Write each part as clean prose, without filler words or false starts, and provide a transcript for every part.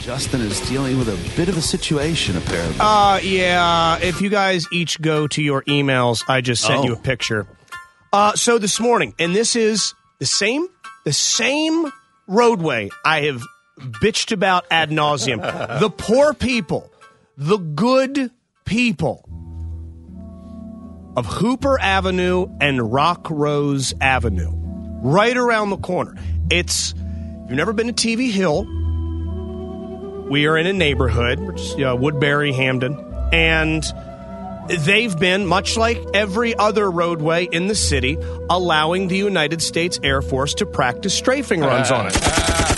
Justin is dealing with a bit of a situation, apparently. Yeah. If you guys each go to your emails, I just sent you a picture. So this morning, and this is the same roadway I have bitched about ad nauseum. The poor people, the good people of Hooper Avenue and Rock Rose Avenue, right around the corner. If you've never been to TV Hill, we are in a neighborhood, Woodbury, Hamden, and they've been, much like every other roadway in the city, allowing the United States Air Force to practice strafing runs on it.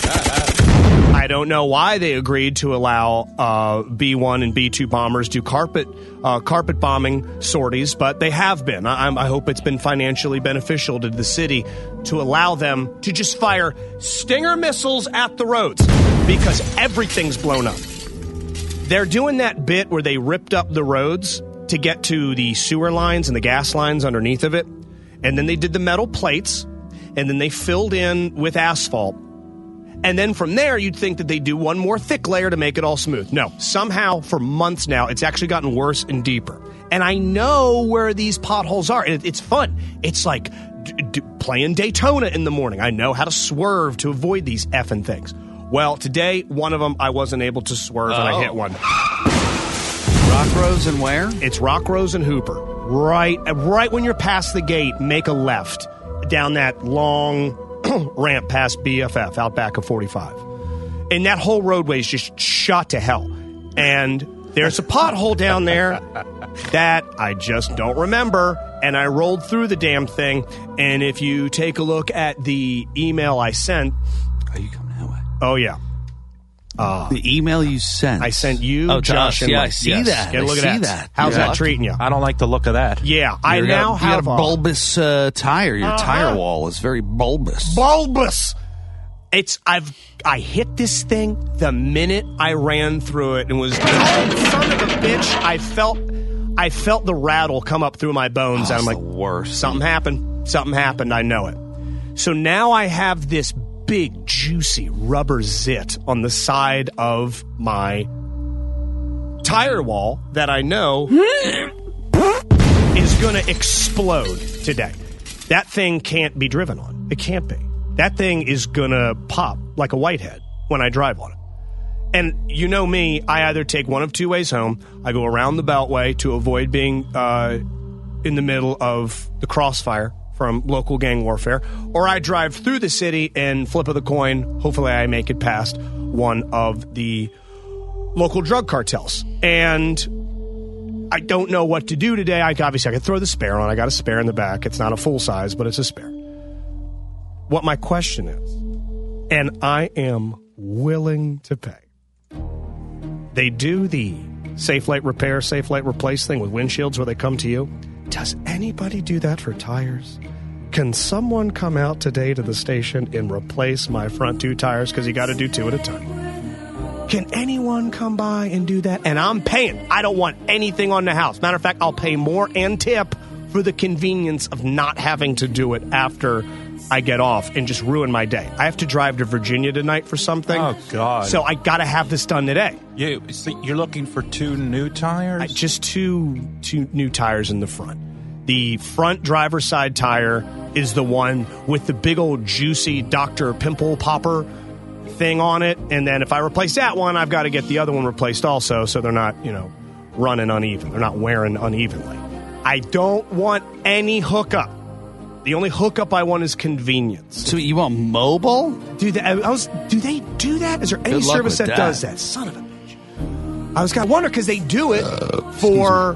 I don't know why they agreed to allow B-1 and B-2 bombers do carpet bombing sorties, but they have been. I hope it's been financially beneficial to the city to allow them to just fire Stinger missiles at the roads because everything's blown up. They're doing that bit where they ripped up the roads to get to the sewer lines and the gas lines underneath of it, and then they did the metal plates, and then they filled in with asphalt. And then from there, you'd think that they do one more thick layer to make it all smooth. No, somehow for months now, it's actually gotten worse and deeper. And I know where these potholes are. And it's fun. It's like playing Daytona in the morning. I know how to swerve to avoid these effing things. Well, today, one of them, I wasn't able to swerve and I hit one. Rock Rose and where? It's Rock Rose and Hooper. Right when you're past the gate, make a left down that long ramp past BFF out back of 45. And that whole roadway is just shot to hell. And there's a pothole down there that I just don't remember. And I rolled through the damn thing. And if you take a look at the email I sent. Are you coming that way? Oh, yeah. The email you sent. I sent you, Josh, and yeah, Mike. I see that. Get a look I at see that. How's that treating you? I don't like the look of that. Yeah, I now have a bulbous tire. Your tire wall is very bulbous. Bulbous. I hit this thing the minute I ran through it and was son of a bitch. I felt the rattle come up through my bones. And I'm like, the worst. Something happened. I know it. So now I have this big, juicy rubber zit on the side of my tire wall that I know is going to explode today. That thing can't be driven on. It can't be. That thing is going to pop like a whitehead when I drive on it. And you know me, I either take one of two ways home. I go around the Beltway to avoid being in the middle of the crossfire from local gang warfare, or I drive through the city and flip of the coin. Hopefully I make it past one of the local drug cartels. And I don't know what to do today. Obviously, I could throw the spare on. I got a spare in the back. It's not a full size, but it's a spare. What my question is, and I am willing to pay. They do the Safe Light Repair, Safe Light Replace thing with windshields where they come to you. Does anybody do that for tires? Can someone come out today to the station and replace my front two tires? Because you got to do two at a time. Can anyone come by and do that? And I'm paying. I don't want anything on the house. Matter of fact, I'll pay more and tip for the convenience of not having to do it after I get off and just ruin my day. I have to drive to Virginia tonight for something. Oh, God. So I got to have this done today. You're looking for two new tires? Just two new tires in the front. The front driver's side tire is the one with the big old juicy Dr. Pimple Popper thing on it. And then if I replace that one, I've got to get the other one replaced also so they're not, running uneven. They're not wearing unevenly. I don't want any hookup. The only hookup I want is convenience. So you want mobile? Do they do that? Is there any service that does that? Son of a bitch. I was kind of wondering because they do it for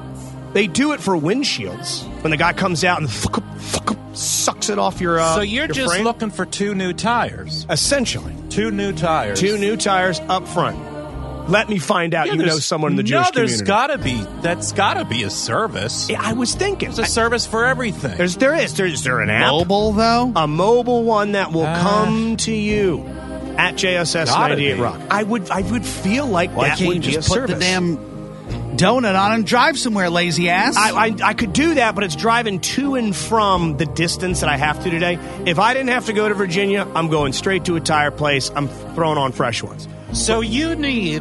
windshields. When the guy comes out and sucks it off your So you're your just frame. looking for two new tires? Essentially. Two new tires. Two new tires up front. Let me find out you know someone in the Jewish community. That's gotta be a service. Yeah, I was thinking. There's a service for everything. Is there an app? Mobile, though? A mobile one that will come to you at JSS 98 Rock. I would feel like that would be a service. Put the damn donut on and drive somewhere, lazy ass. I could do that, but it's driving to and from the distance that I have to today. If I didn't have to go to Virginia, I'm going straight to a tire place. I'm throwing on fresh ones. So you need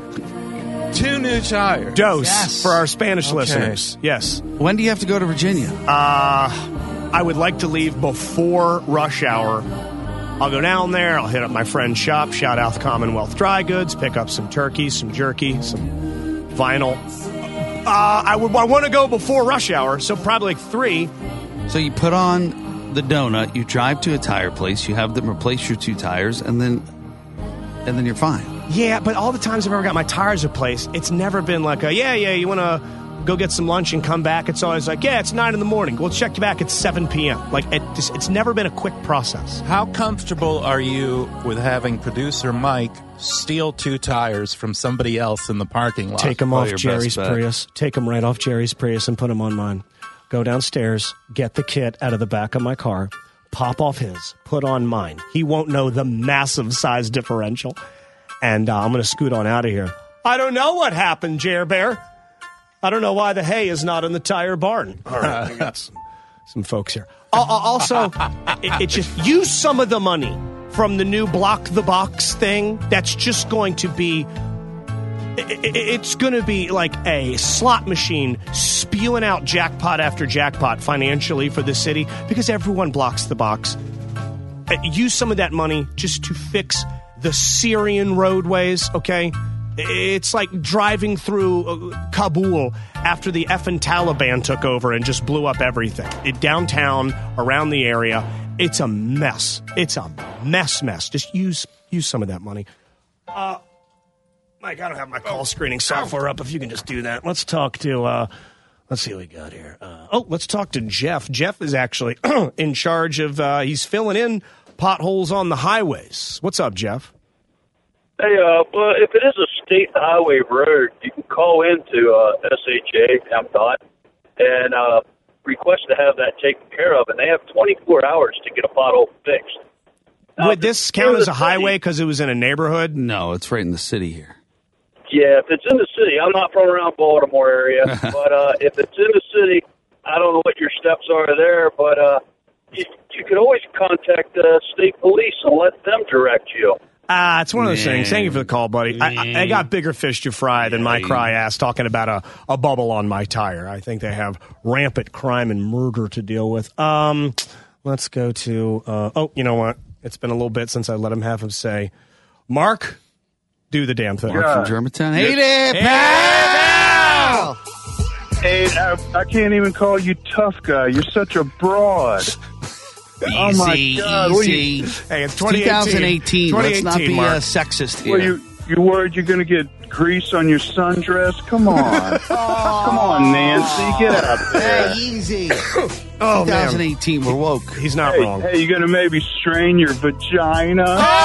2 new tires. Dose for our Spanish listeners. Yes. When do you have to go to Virginia? I would like to leave before rush hour. I'll go down there. I'll hit up my friend's shop. Shout out Commonwealth Dry Goods. Pick up some turkey, some jerky, some vinyl. I want to go before rush hour, so probably like 3. So you put on the donut, you drive to a tire place, you have them replace your 2 tires, and then you're fine. Yeah, but all the times I've ever got my tires replaced, it's never been like you want to go get some lunch and come back. It's always like, it's 9 in the morning. We'll check you back at 7 p.m. Like, it's never been a quick process. How comfortable are you with having producer Mike steal 2 tires from somebody else in the parking lot? Take them off Jerry's Prius. Take them right off Jerry's Prius and put them on mine. Go downstairs, get the kit out of the back of my car, pop off his, put on mine. He won't know the massive size differential. And I'm going to scoot on out of here. I don't know what happened, Jer Bear. I don't know why the hay is not in the tire barn. All right, I got some folks here. Also, it just use some of the money from the new Block the Box thing. That's just going to be... It's going to be like a slot machine spewing out jackpot after jackpot financially for the city because everyone blocks the box. Use some of that money just to fix the Syrian roadways, okay? It's like driving through Kabul after the effing Taliban took over and just blew up everything. Downtown, around the area, it's a mess. It's a mess. Just use some of that money. Mike, I don't have my call screening software up. If you can just do that. Let's talk to, let's see what we got here. Let's talk to Jeff. Jeff is actually in charge of, he's filling in potholes on the highways. What's up, Jeff? Hey, well, if it is a state highway road, you can call into SHA, MDOT, and request to have that taken care of, and they have 24 hours to get a pothole fixed. Now, would this count as a highway because it was in a neighborhood? No, it's right in the city here. Yeah, if it's in the city, I'm not from around Baltimore area, but if it's in the city, I don't know what your steps are there, but you could always contact state police and let them direct you. It's one of those things. Thank you for the call, buddy. I got bigger fish to fry than my cry ass talking about a bubble on my tire. I think they have rampant crime and murder to deal with. Let's go to, you know what? It's been a little bit since I let him have him say, Mark, do the damn thing. Mark from Germantown. Hey there, pal! Hey, I can't even call you tough guy. You're such a broad. Oh, my God. Easy. Hey, it's 2018. Let's not be Mark. Sexist here. Well, you worried you're going to get grease on your sundress? Come on. Come on, Nancy. Get out there. Hey, easy. 2018, we're woke. He's not wrong. Hey, you going to maybe strain your vagina?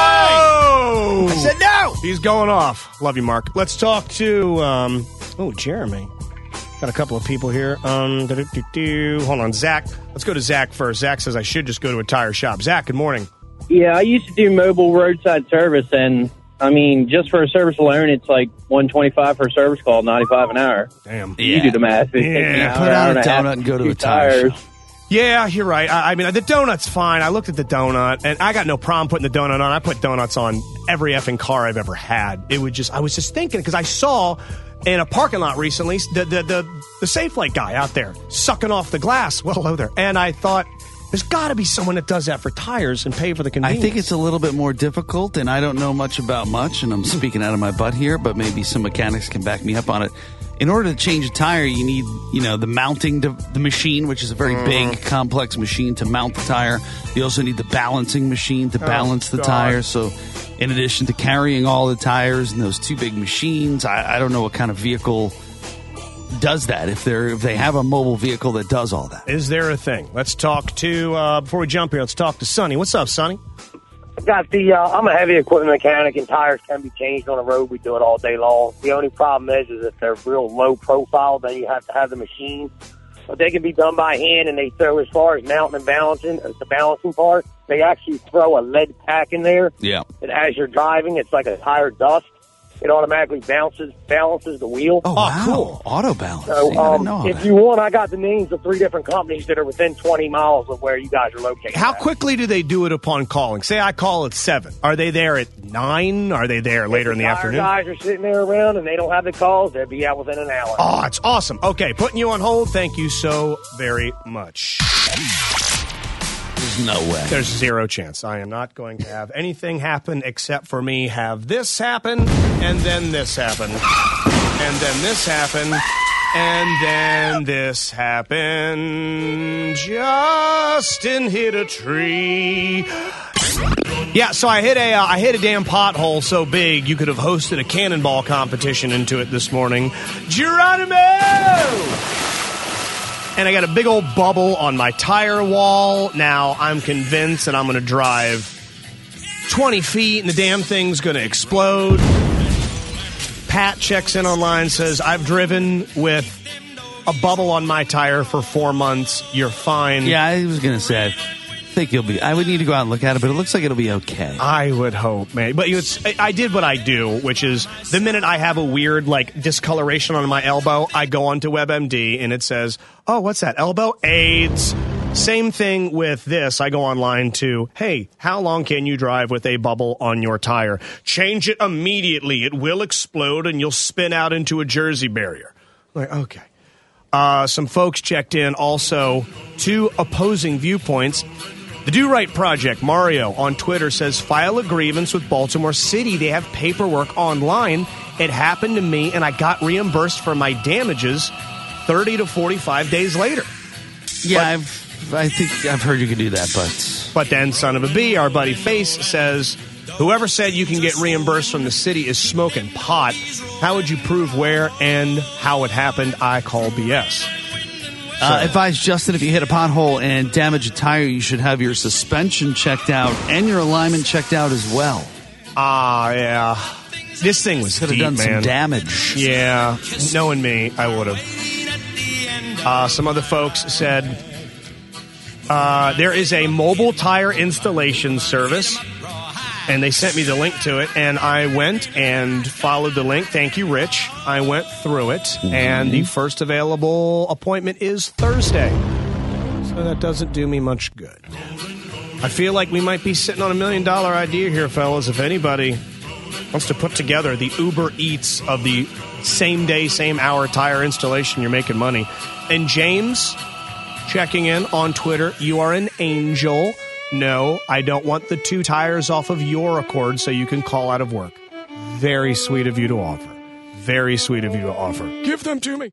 Oh! I said no! He's going off. Love you, Mark. Let's talk to, Jeremy. Got a couple of people here. Hold on, Zach. Let's go to Zach first. Zach says I should just go to a tire shop. Zach, good morning. Yeah, I used to do mobile roadside service, and I mean, just for a service alone, it's like $125 for a service call, $95 an hour. Damn. You do the math. It takes an hour, put out hour a and donut half and go to do a tire shop. Yeah, you're right. I mean, the donut's fine. I looked at the donut, and I got no problem putting the donut on. I put donuts on every effing car I've ever had. I was just thinking, because I saw in a parking lot recently the Safe Light guy out there sucking off the glass. Well, hello there. And I thought, there's got to be someone that does that for tires and pay for the convenience. I think it's a little bit more difficult, and I don't know much about much, and I'm speaking out of my butt here, but maybe some mechanics can back me up on it. In order to change a tire, you need, the mounting the machine, which is a very big, complex machine to mount the tire. You also need the balancing machine to balance the tire. So in addition to carrying all the tires and those two big machines, I don't know what kind of vehicle does that, if they have a mobile vehicle that does all that. Is there a thing? Let's talk to, before we jump here, let's talk to Sonny. What's up, Sonny? I'm a heavy equipment mechanic, and tires can be changed on the road. We do it all day long. The only problem is if they're real low profile, then you have to have the machine. But they can be done by hand, and they throw, as far as mounting and balancing, the balancing part, they actually throw a lead pack in there. Yeah. And as you're driving, it's like a tire dust. it automatically balances the wheel. Oh, wow. cool. Auto balance. So, See, I didn't know all if that. you want, I got the names of 3 different companies that are within 20 miles of where you guys are located. How at. quickly do they do it upon calling? Say I call at 7. Are they there at 9? Are they there later in the Tire afternoon? guys are sitting there around and they don't have the calls, they'll be out within an hour. Oh, it's awesome. Okay, putting you on hold. Thank you so very much. There's no way. There's 0 chance. I am not going to have anything happen except for me have this happen, and then this happen, and then this happen, and then this happen. Justin hit a tree. Yeah, so I hit a damn pothole so big you could have hosted a cannonball competition into it this morning. Geronimo! And I got a big old bubble on my tire wall. Now I'm convinced that I'm going to drive 20 feet and the damn thing's going to explode. Pat checks in online, says, I've driven with a bubble on my tire for 4 months. You're fine. Yeah, I was going to say, I think you'll be. I would need to go out and look at it, but it looks like it'll be okay. I would hope, man. But I did what I do, which is the minute I have a weird, discoloration on my elbow, I go onto WebMD and it says, oh, what's that? Elbow? AIDS. Same thing with this. I go online to, hey, how long can you drive with a bubble on your tire? Change it immediately. It will explode and you'll spin out into a Jersey barrier. I'm like, okay. Some folks checked in also. 2 opposing viewpoints. The Do Right Project, Mario, on Twitter says, file a grievance with Baltimore City. They have paperwork online. It happened to me, and I got reimbursed for my damages 30 to 45 days later. Yeah, I think I've heard you can do that, But then, son of a bee, our buddy Face says, whoever said you can get reimbursed from the city is smoking pot. How would you prove where and how it happened? I call BS. Advise Justin, if you hit a pothole and damage a tire, you should have your suspension checked out and your alignment checked out as well. Yeah. This thing was Could have deep, done man. some damage. Yeah, knowing me, I would have. Some other folks said there is a mobile tire installation service, and they sent me the link to it, and I went and followed the link. Thank you, Rich. I went through it, and the first available appointment is Thursday. So that doesn't do me much good. I feel like we might be sitting on $1 million idea here, fellas. If anybody wants to put together the Uber Eats of the same day, same hour tire installation, you're making money. And James, checking in on Twitter, you are an angel. No, I don't want the 2 tires off of your Accord so you can call out of work. Very sweet of you to offer. Very sweet of you to offer. Give them to me.